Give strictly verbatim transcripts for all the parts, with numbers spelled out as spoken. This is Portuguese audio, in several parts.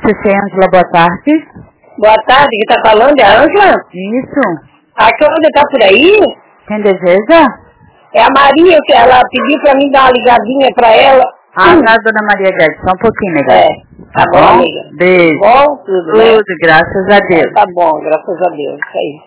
C C Ângela, boa tarde. Boa tarde, quem tá falando é a Ângela? Isso. A Cláudia tá por aí? Quem deseja? É a Maria, que ela pediu pra mim dar uma ligadinha pra ela. Ah, hum. Tá, dona Maria Guedes, só um pouquinho, nega. É, tá, tá bom, bom, amiga. Beijo. Bom, tudo, tudo né? Graças a Deus. É, tá bom, graças a Deus, isso aí.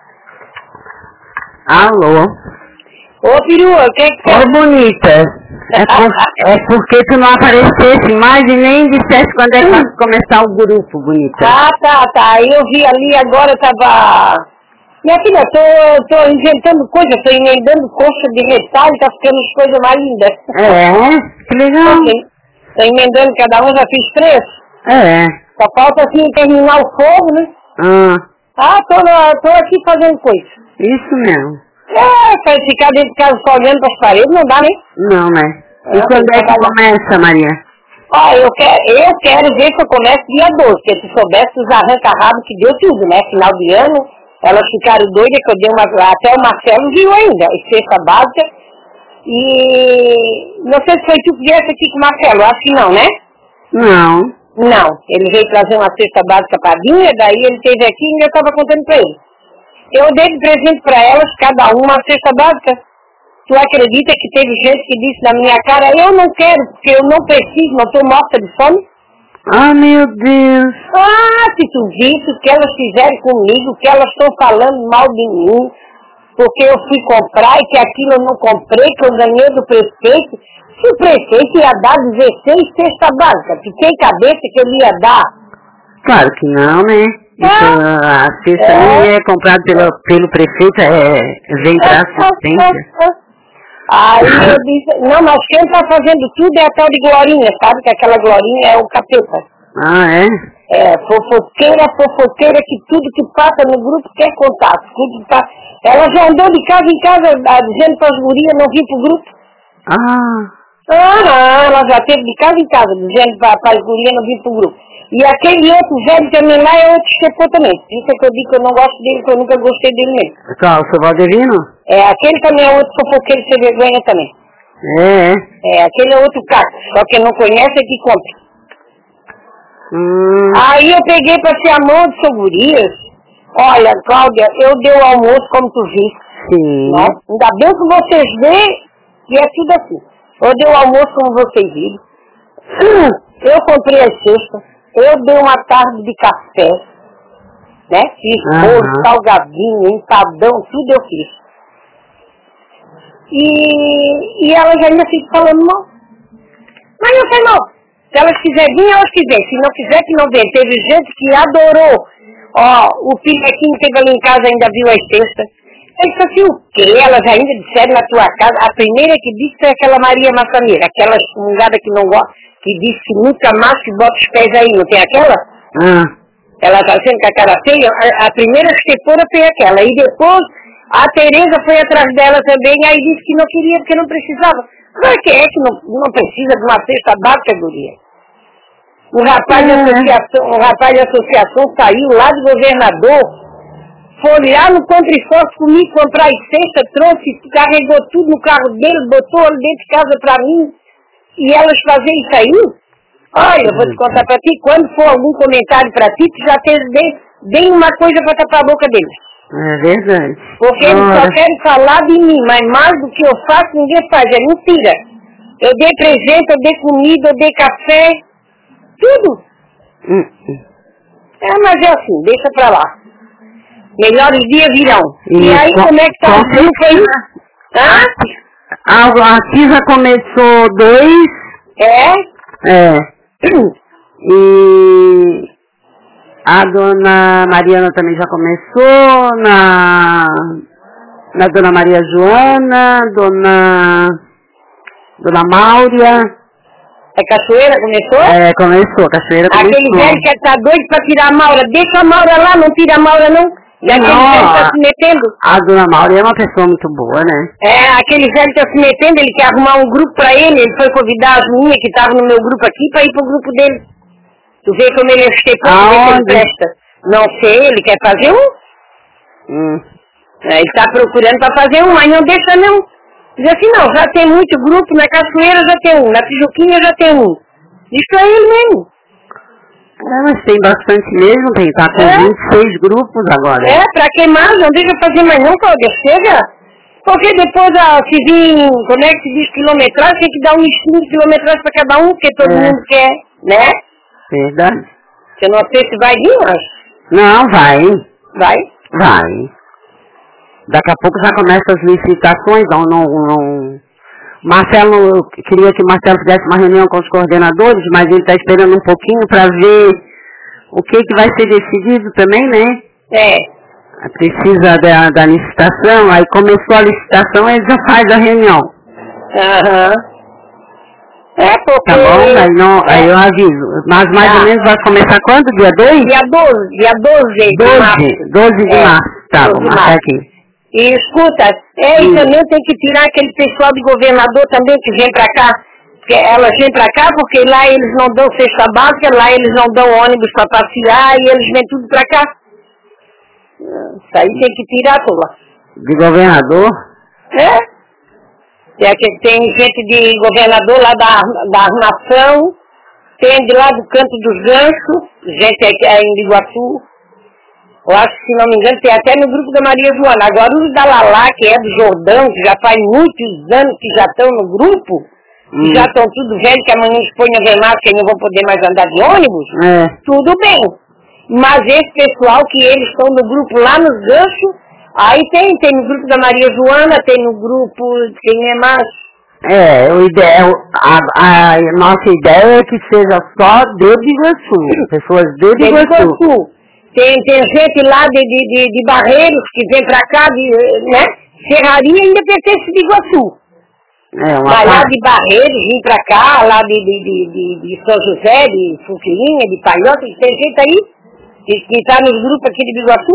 Alô? Ô, perua, o que é que... Ô, bonita. É, por, é porque tu não aparecesse mais e nem dissesse quando é que vai começar o grupo, bonita. Ah, tá, tá. Eu vi ali agora, tava... Minha filha, tô, tô inventando coisa, tô emendando coxa de retalho, tá ficando as coisas mais lindas. É? Que legal. Okay. Tô emendando, cada um já fiz três. É. Só falta assim terminar o fogo, né? Ah. Ah, tô, tô aqui fazendo coisa. Isso mesmo. É, pra ficar dentro de casa só olhando para as paredes não dá, né? Não, né? E eu quando é que começa, Maria? Ó, eu quero, eu quero ver que eu começo dia doze, porque se soubesse os arranca-rabo que deu tudo, né? Final de ano, elas ficaram doidas que eu dei uma... Até o Marcelo viu ainda, a cesta básica. E... Não sei se foi tu que viesse aqui com o Marcelo, acho que não, né? Não. Não, ele veio trazer uma cesta básica para a Dinha, daí ele esteve aqui e ainda estava contando para ele. Eu dei de presente para elas, cada uma, uma cesta básica. Tu acredita que teve gente que disse na minha cara, eu não quero, porque eu não preciso, não estou morta de fome? Ah, meu Deus. Ah, se tu visse o que elas fizeram comigo, que elas estão falando mal de mim, porque eu fui comprar e que aquilo eu não comprei, que eu ganhei do prefeito. Se o prefeito ia dar dezesseis cesta básica, fiquei cabeça que ele ia dar. Claro que não, né? Isso, a cesta é. nem é comprada pelo, pelo prefeito, é, vem para assistência. Aí eu disse, não, mas quem está fazendo tudo é a tal de Glorinha, sabe? Que aquela Glorinha é o capeta. Ah, é? É, fofoqueira, fofoqueira, que tudo que passa no grupo quer contar. Tudo que passa. Ela já andou de casa em casa dizendo para as gurias não vir pro grupo. Ah. Ah, ela já teve de casa em casa dizendo para as gurias não vir pro grupo. E aquele outro velho também lá é outro chefão também. Isso é que eu digo que eu não gosto dele, que eu nunca gostei dele mesmo. Qual, o seu Valderino? É, aquele também é outro fofoqueiro sem vergonha também. É? É, aquele é outro caco. Só quem não conhece é que compra. Hum. Aí eu peguei para ser a mão de seu gurias. Olha, Cláudia, eu dei o almoço como tu viste. Sim. Né? Ainda bem que vocês veem que é tudo assim. Eu dei o almoço como vocês viram. Eu comprei as cestas. Eu dei uma tarde de café, né? Fiz bolo, uhum. salgadinho, empadão, tudo eu fiz. E, e elas ainda ficam falando mal. Mas não sei não. Se elas quiserem vir, elas quiserem. Se não quiser, que não vem. Teve gente que adorou. Ó, o Pinequinho teve ali em casa, ainda viu as cestas. Eu disse assim, o quê? Elas ainda disseram na tua casa. A primeira que disse foi aquela Maria Massaneira, aquela excomungada que não gosta, que disse que nunca mais se bota os pés aí, não tem aquela? Ah. Ela está sendo com a cara feia. A, a primeira esquecedora foi aquela. E depois a Tereza foi atrás dela também, e aí disse que não queria porque não precisava. Claro que é que não, não precisa de uma cesta básica, guria. O rapaz, de associação, o rapaz de associação saiu lá do governador, foi lá no Contriforte comigo comprar as cestas, trouxe, carregou tudo no carro dele, botou ali dentro de casa para mim. E elas fazem isso aí? Olha, eu vou te contar pra ti, quando for algum comentário pra ti, tu já tens bem, bem uma coisa pra tapar a boca deles. É verdade. Porque eles só querem falar de mim, mas mais do que eu faço, ninguém faz, é mentira. Eu dei presente, eu dei comida, eu dei café, tudo. Hum. É, mas é assim, deixa pra lá. Melhores dias virão. E, e aí, com, como é que tá o grupo aí? Hã? A, aqui já começou dois. É? É. E a dona Mariana também já começou, na, na dona Maria Joana, dona, dona Máuria. É Cachoeira, começou? É, começou, Cachoeira começou. Aquele velho que tá doido pra tirar a Maura, deixa a Maura lá, não tira a Maura não. E aquele não, velho tá se metendo. A dona Maura é uma pessoa muito boa, né? É, aquele velho tá se metendo, ele quer arrumar um grupo pra ele, ele foi convidar as minhas que estavam no meu grupo aqui pra ir pro grupo dele. Tu vê como ele estepou, ele presta. Não sei, ele quer fazer um? Hum. Ele tá procurando pra fazer um, mas não deixa não. Diz assim, não, já tem muito grupo, na Cachoeira já tem um, na Tijuquinha já tem um. Diz pra ele mesmo. É, mas tem bastante mesmo, tem, tá com é. vinte e seis grupos agora. É, pra que mais? Não deixa fazer mais não, Cláudia, chega. Porque depois, ah, se vir, como é que se diz, quilometragem, tem que dar um estímulo de quilometragem pra cada um, porque todo é. mundo quer, né? Verdade. Eu não sei se vai vir, mas... Não, vai. Vai? Vai. Daqui a pouco já começam as licitações, não, não, não... Marcelo, eu queria que o Marcelo fizesse uma reunião com os coordenadores, mas ele está esperando um pouquinho para ver o que, que vai ser decidido também, né? É. Precisa da, da licitação, aí começou a licitação, ele já faz a reunião. Aham. Uhum. É, porque... Tá bom, aí, não, é. aí eu aviso. Mas mais ah. ou menos vai começar quando? Dia dois? Dia doze, dia doze de março. doze de é. março, tá, vou marcar aqui. E escuta, é, e também tem que tirar aquele pessoal de governador também que vem pra cá. Que elas vêm pra cá porque lá eles não dão cesta básica, lá eles não dão ônibus pra passear e eles vêm tudo pra cá. Isso aí tem que tirar, tola. De governador? É. Tem, tem gente de governador lá da, da armação, tem de lá do canto dos ganchos, gente aqui aí em Iguaçu. Eu acho que, se não me engano, tem até no grupo da Maria Joana. Agora os da Lalá, que é do Jordão, que já faz muitos anos que já estão no grupo, hum. que já estão tudo velho, que amanhã expõe a ver máscara e não vão poder mais andar de ônibus, é. tudo bem. Mas esse pessoal que eles estão no grupo lá nos ganchos, aí tem, tem no grupo da Maria Joana, tem no grupo, quem é mais? É, o ideal, a, a nossa ideia é que seja só de Iguaçu, pessoas de Iguaçu. Tem, tem gente lá de, de, de, de Barreiros que vem pra cá, de, né? Serraria ainda pertence de Iguaçu. É, uma Vai lá de Barreiros, vem pra cá, lá de, de, de, de, de São José, de Fuquilinha, de Palhota, tem gente aí que, que tá nos grupos aqui de Iguaçu.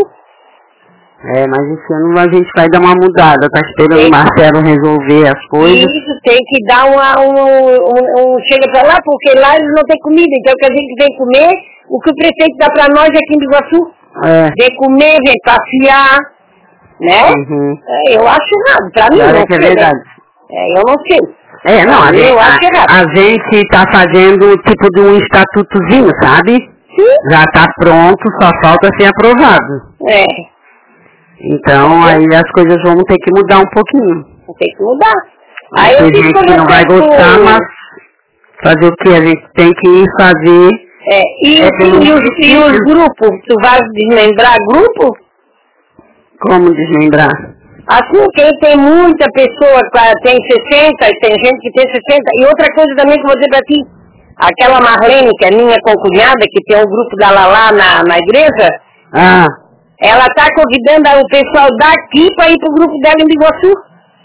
É, mas esse ano a gente vai dar uma mudada, tá esperando tem, o Marcelo resolver as coisas. Isso, tem que dar uma, um, um, um, chega pra lá, porque lá eles não têm comida, então que a gente vem comer, o que o prefeito dá pra nós aqui em Iguaçu, é. vem comer, vem passear, né? Uhum. É, eu acho errado, pra mim claro não que é sei, verdade. Né? É, eu não sei. É, não, a, eu gente, acho errado. a, a gente tá fazendo tipo de um estatutozinho, sabe? Sim. Já tá pronto, só falta ser aprovado. É. Então, aí as coisas vão ter que mudar um pouquinho. Tem que mudar. Aí tem eu gente que não vai gostar, mas fazer o que a gente tem que fazer. É, e, é e, e, os, e os grupos? Tu vai desmembrar grupo? Como desmembrar? Assim, quem tem muita pessoa, tem sessenta, tem gente que tem sessenta. E outra coisa também que eu vou dizer pra ti, aquela Marlene, que é minha concunhada, que tem um grupo da Lalá na, na igreja, ah. ela tá convidando o pessoal daqui para ir pro grupo dela em Iguaçu.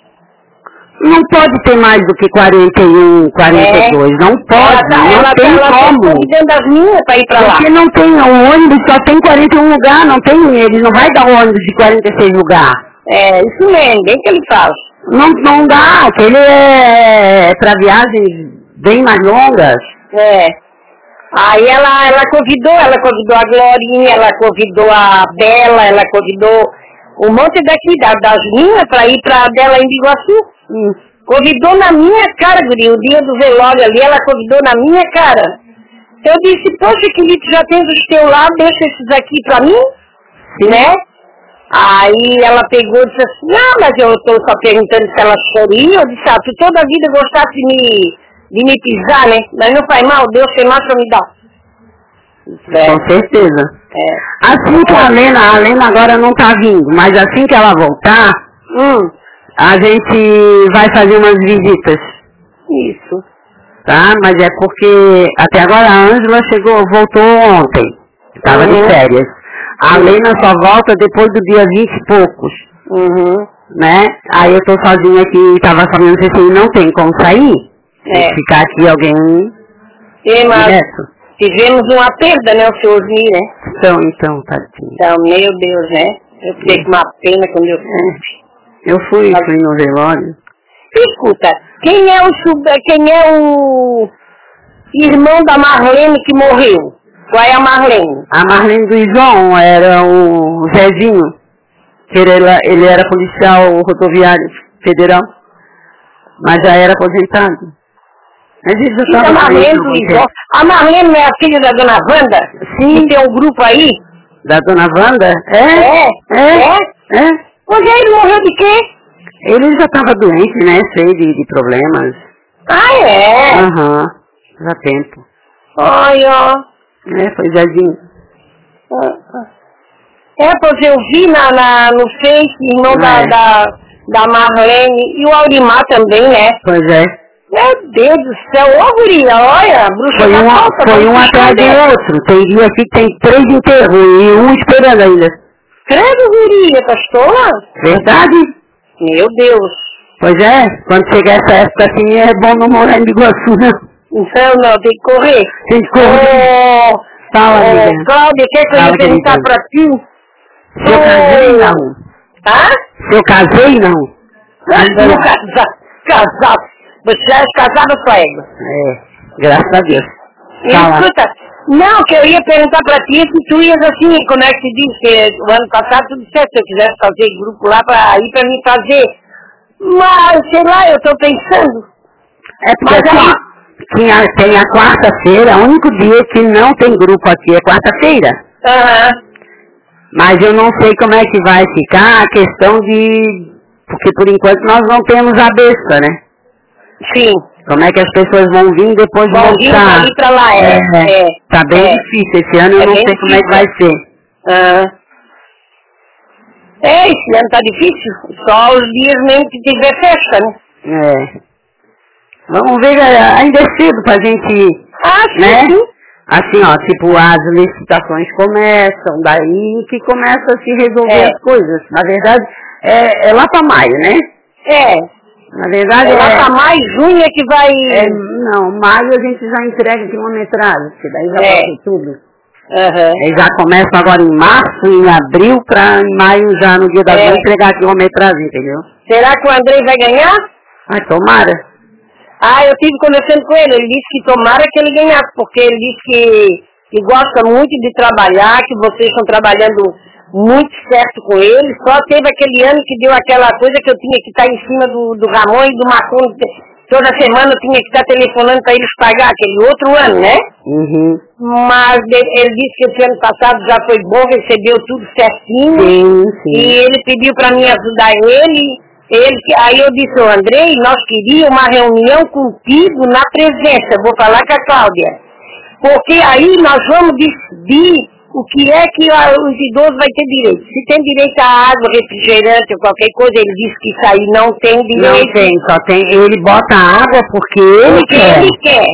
Não pode ter mais do que quarenta e um, quarenta e dois, é. Não pode, ela tá, não ela tem tá, ela como. Tá convidando as minhas para ir para lá. Porque não tem, o ônibus só tem quarenta e um lugar, não tem, ele não vai dar um ônibus de quarenta e seis lugar. É, isso mesmo, bem que ele faz. Não, não dá, aquele é para viagens bem mais longas. É. Aí ela, ela convidou, ela convidou a Glorinha, ela convidou a Bela, ela convidou um monte daqui, da, das minhas, para ir para dela em Iguaçu. Hum. Convidou na minha cara, guri, o dia do velório ali, ela convidou na minha cara. Eu disse, poxa, querido, já tens os teus lá, deixa esses aqui pra mim, sim, né? Aí ela pegou e disse assim, ah, mas eu estou só perguntando se ela choria. Eu disse, ah, tu toda a vida gostasse de me, de me pisar, né? Mas não faz mal, Deus tem mais pra me dar. É. Com certeza. É. Assim que a Lena, a Lena agora não tá vindo, mas assim que ela voltar, hum. a gente vai fazer umas visitas. Isso. Tá? Mas é porque até agora a Ângela chegou, voltou ontem. Estava uhum. de férias. A uhum. Lena só volta depois do dia vinte e poucos. Uhum. Né? Aí eu tô sozinha aqui, tava falando assim, não tem como sair. É. Ficar aqui alguém e, mas direto. Tivemos uma perda, né, o seu Osni, né? Então, então, tadinho. Então, meu Deus, né? Eu fiquei com uma pena quando eu fui. Eu fui, fui no velório. Escuta, quem é o quem é o irmão da Marlene que morreu? Qual é a Marlene? A Marlene do João era o Zezinho, que ele, ele era policial rodoviário federal, mas já era aposentado. Mas eles já Fica a estavam Marlene doentes, do não Lisboa. A Marlene não é a filha da dona Wanda? Sim. Que tem um grupo aí? Da dona Wanda? É? É? É? É? É? Pois é, ele morreu de quê? Ele já estava doente, né? Cheio de, de problemas. Ah, é? Aham. Já há tempo. Olha. É, foi Jardim. É, pois eu vi na, na, no Face, irmão É. da, da, da Marlene e o Aurimar também, né? Pois é. Meu Deus do céu, ô guria, olha, a bruxa Foi da um, falta, foi vai um se atrás do esconder. outro. Tem dia aqui que tem três enterros e um esperando ainda. Credo, guria, tá tola? Verdade? Meu Deus. Pois é. Quando chegar essa época assim, é bom não morar em Biguaçu, não. Não, não, tem que correr. Tem que correr. Ô, Fala, ô, amiga. Cláudia, quer que eu Fala, ia perguntar querida. pra ti? Se eu casei, não. Hã? Se eu casei, não. Ainda Não não. casar, casar. Você já é casada com ela. É, graças a Deus. E Fala. escuta, não, que eu ia perguntar pra ti se tu ias assim, como é que se diz, que o ano passado tudo certo, se eu quisesse fazer grupo lá pra ir pra mim fazer. Mas, sei lá, eu tô pensando. É porque Mas assim, aí- ó, tinha, tem a quarta-feira, o único dia que não tem grupo aqui é quarta-feira. Aham. Mas eu não sei como é que vai ficar a questão de... Porque por enquanto nós não temos a besta, né? Sim. Como é que as pessoas vão vir depois Vão vir voltar? dali pra lá, é. É, é, tá bem é. difícil. Esse ano eu É não bem sei como é que vai ser. Ah. É, esse ano tá difícil. Só os dias mesmo que tiver festa, né? É. Vamos ver, é, ainda é cedo pra gente, Ah, sim, né? sim. Assim, ó, tipo, as licitações começam, daí que começa a se resolver É. as coisas. Na verdade, é, é lá pra maio, né? É. Na verdade, É lá pra é... mais junho é que vai... é não, maio a gente já entrega quilometragem, porque daí já É. passou tudo. Aham. Aí já começa agora em março, em abril, pra em maio já no dia das É. mães entregar a quilometragem, entendeu? Será que o Andrei vai ganhar? Ai, tomara. Ah, eu tive conversando com ele. Ele disse que tomara que ele ganhasse, porque ele disse que, que gosta muito de trabalhar, que vocês estão trabalhando muito certo com ele. Só teve aquele ano que deu aquela coisa que eu tinha que estar em cima do, do Ramon e do Marcon. Toda semana eu tinha que estar telefonando para eles pagar, aquele outro ano, né? Uhum. Mas ele, ele disse que esse ano passado já foi bom, recebeu tudo certinho. Sim, sim. E ele pediu para mim ajudar ele. ele. Aí eu disse, ô Andrei, nós queríamos uma reunião contigo na presença. Vou falar com a Cláudia. Porque aí nós vamos decidir o que é que a, os idosos vai ter direito. Se tem direito a água, refrigerante ou qualquer coisa, ele disse que isso aí não tem direito. Não tem, só tem, ele bota água porque ele Porque quer. ele quer.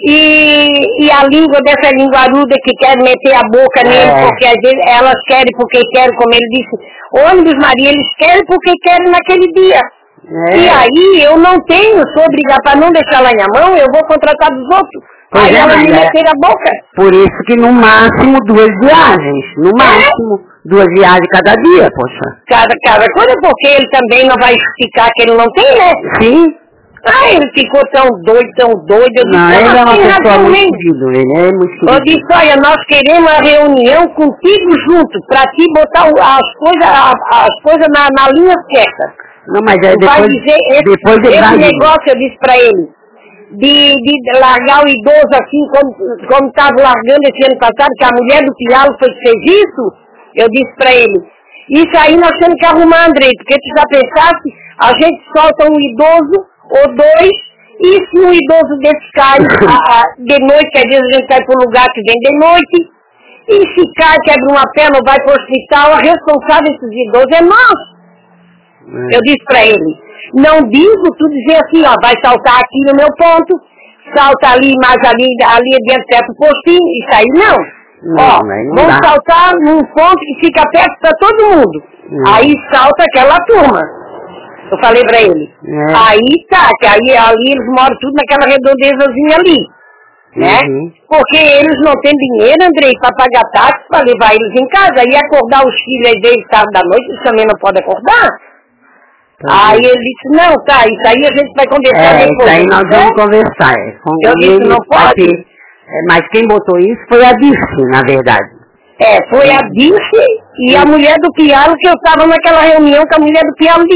E, e a língua dessa linguaruda que quer meter a boca É. nele, porque às vezes elas querem porque querem, como ele disse, ônibus Maria, eles querem porque querem naquele dia. É. E aí eu não tenho, sou obrigada, para não deixar lá em mão, eu vou contratar dos outros. Pois aí é, ela me mas é- meter a boca. Por isso que no máximo duas viagens. No máximo duas viagens cada dia, poxa. Cada, cada coisa, porque ele também não vai explicar que ele não tem, né? Sim. Ah, ele ficou tão doido, tão doido. Eu disse, Não, ele é uma tem pessoa razão muito mesmo. querido, ele é muito Eu querido. disse, olha, nós queremos uma reunião contigo junto, para ti botar o- as coisas a- as coisas na, na linha certa. Não, mas é Tu vai depois, dizer, esse, depois ele esse vai... negócio, eu disse para ele, de, de largar o idoso assim, como como estava largando esse ano passado, que a mulher do Pialo foi que fez isso, eu disse para ele, isso aí nós temos que arrumar, Andrei, porque tu já pensaste, a gente solta um idoso ou dois, e se um idoso desse cai a, a, de noite, que às vezes a gente vai para um lugar que vem de noite, e se cai, quebra uma perna ou vai para o hospital, a responsável desses idosos é nós. É. Eu disse para ele, não digo tu dizer assim, ó, vai saltar aqui no meu ponto, salta ali, mais ali, ali dentro perto do postinho, isso aí não. Não, ó, aí não vamos dá. saltar num ponto que fica perto para todo mundo. Não. Aí salta aquela turma. Eu falei para ele. É. Aí tá, que aí ali eles moram tudo naquela redondezazinha ali, né? Uhum. Porque eles não têm dinheiro, Andrei, para pagar táxi, para levar eles em casa. E acordar os filhos aí deles tarde da noite, eles também não podem acordar. Tá Aí bem. ele disse, não, tá, isso aí a gente vai conversar É, depois. isso aí nós né? vamos conversar. É. Com Eu disse, ele não vai pode? ter- é, mas quem botou isso foi a Dirce, na verdade. É, foi a Dirce e a mulher do Pialo, que eu estava naquela reunião que a mulher do Pialo disse.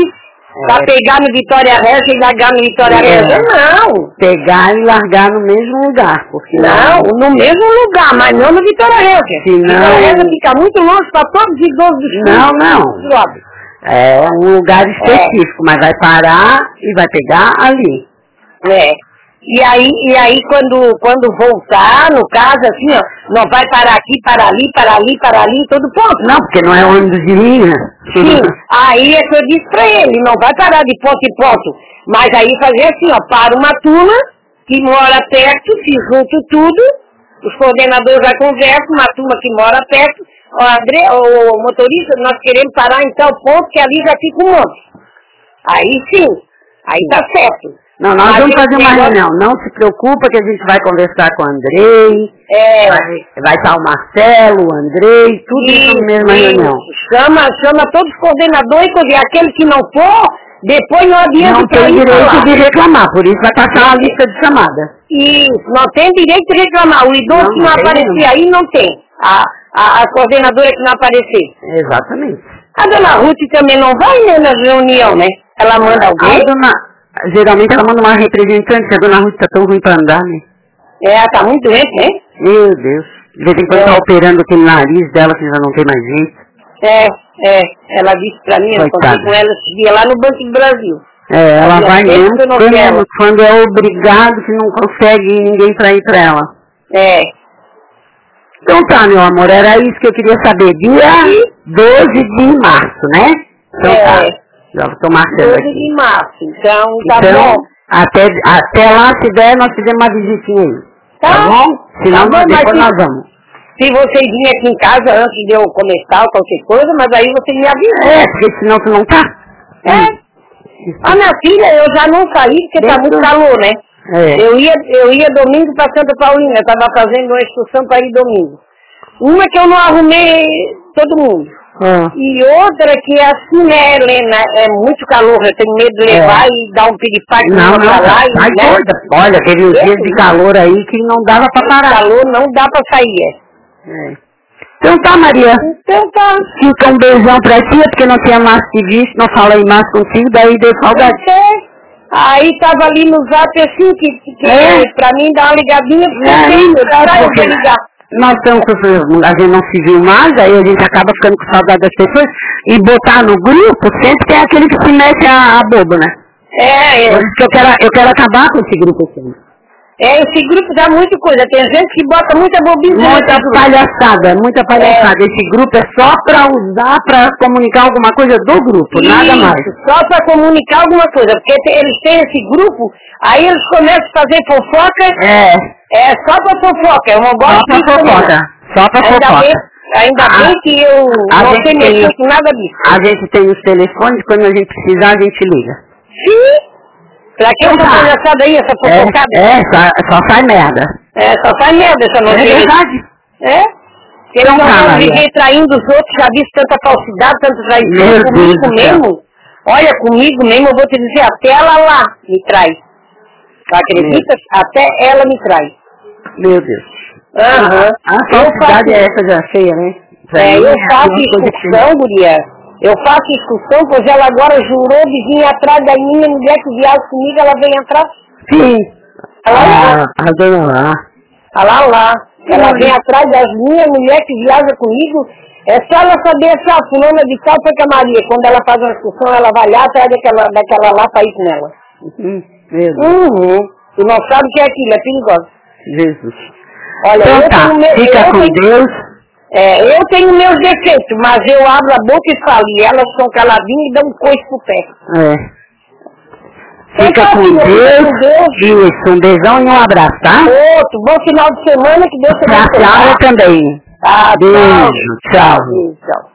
É. Pra pegar no Vitória Reza e largar no Vitória é. Reza, não. Pegar e largar no mesmo lugar. Porque não, não, no mesmo lugar, mas não no Vitória Reza. Se não... Vitória Reza fica muito longe pra todos os idosos dos filhos. Não, não. É um lugar específico, é. mas vai parar e vai pegar ali. É. E aí, e aí quando, quando voltar, no caso, assim, ó, não vai parar aqui, para ali, para ali, para ali, todo ponto. Não, porque não é ônibus de linha. Sim, aí é que eu disse pra ele, não vai parar de ponto em ponto. Mas aí fazer assim, ó, para uma turma que mora perto, se junto tudo, os coordenadores já conversam, uma turma que mora perto, ó, André, o motorista, nós queremos parar em tal ponto que ali já fica um monte. Aí sim, aí tá certo. Não, nós vamos fazer uma reunião. Não se preocupa que a gente vai conversar com o Andrei, é. vai, vai estar o Marcelo, o Andrei, tudo isso na mesma reunião. Chama, chama todos os coordenadores, porque aquele que não for, depois não adianta. Não tem direito de reclamar, por isso vai passar uma lista de chamadas. Isso, não tem direito de reclamar. O idoso não, que não, não aparecer aí não tem. A, a, a coordenadora que não aparecer. Exatamente. A dona Ruth também não vai, né, na reunião, né? Ela manda alguém. A dona... Geralmente ela manda uma representante, a dona Ruth tá tão ruim pra andar, né? É, ela tá muito doente, né? Meu Deus. De vez em quando é. tá operando aquele nariz dela, que já não tem mais jeito. É, é. Ela disse pra mim, eu contei com ela esse dia lá no Banco do Brasil. É, ela, ela vai mesmo quando, quando é obrigado, que não consegue ninguém pra ir pra ela. É. Então tá, meu amor, era isso que eu queria saber. Dia doze de março, né? Então é. tá. Já estou marcando aqui. doze de março, então tá então, bom. Até, até lá, se der, nós fizemos uma visitinha aí. Tá, tá bom? Senão tá bom, depois nós vamos. Se vocês virem aqui em casa antes de eu começar ou qualquer coisa, mas aí vocês me avisam. É, porque senão tu não tá. É. Hum. A minha filha, eu já não saí porque Dentro... tá muito calor, né? É. Eu ia, eu ia domingo pra Santa Paulina, eu tava fazendo uma excursão pra ir domingo. Uma que eu não arrumei todo mundo. Ah. E outra que assim, né, Helena, é muito calor, eu tenho medo de levar é. e dar um piripaque não, não, lá. Não, né? Doida. Olha, teve uns dias de calor aí que não dava pra parar. Calor não dá pra sair, é. é. Então tá, Maria. Então tá. Fica um beijão pra ti, porque não tinha mais te visto, não falei mais contigo, daí deu saudade. Aí tava ali no zap assim, que, que é. pra mim dar uma ligadinha, porque é, eu tenho, eu ligar. Nós estamos, a gente não se viu mais, aí a gente acaba ficando com saudade das pessoas, e botar no grupo sempre tem aquele que se mete a, a bobo, né? É, é. Por isso que eu quero, eu quero acabar com esse grupo assim. É, esse grupo dá muita coisa, tem gente que bota muita bobice. Muita palhaçada, muita palhaçada. É. Esse grupo é só para usar, para comunicar alguma coisa do grupo, isso, nada mais. Só para comunicar alguma coisa, porque eles têm esse grupo, aí eles começam a fazer fofoca. É. É só para fofoca, eu não gosto disso. Só para fofoca, só para fofoca. Bem, ainda a, bem que eu não sei mexer com nada disso. A gente tem os telefones, quando a gente precisar, a gente liga. Sim. Pra que essa palhaçada aí, essa fofocada? É, é só, só sai merda. É, só sai merda essa não. É verdade. É? Eles não vão viver traindo os outros, já disse tanta falsidade, tanto traição comigo mesmo. Olha, comigo mesmo, eu vou te dizer, até ela lá me trai. Acredita? Até ela me trai. Meu Deus. Aham. A falsidade é essa já feia, né? É, eu faço excursão, guria. Eu faço excursão, pois ela agora jurou de vir atrás da minha mulher que viaja comigo, ela vem atrás. Sim. Ela ah, lá. A dona lá. Ela lá. Ela vem atrás das minhas mulheres que viajam comigo. É só ela saber essa fulana de tal foi com a Maria. Quando ela faz uma excursão, ela vai lá atrás daquela, daquela lá para ir com ela. Uhum. Mesmo. Uhum. Tu não sabe o que é aquilo, é perigoso. Jesus. Olha, então eu tá, tenho meu, fica eu com tenho, Deus. É, eu tenho meus defeitos, mas eu abro a boca e falo, e elas são caladinhas e dão um coice pro pé. É. Fica com Deus. Com Deus. Isso, um beijão e um abraço, tá? Outro, bom final de semana, que Deus te abençoe. Tchau, também. Tá, beijo, tchau. tchau. Beijo, tchau.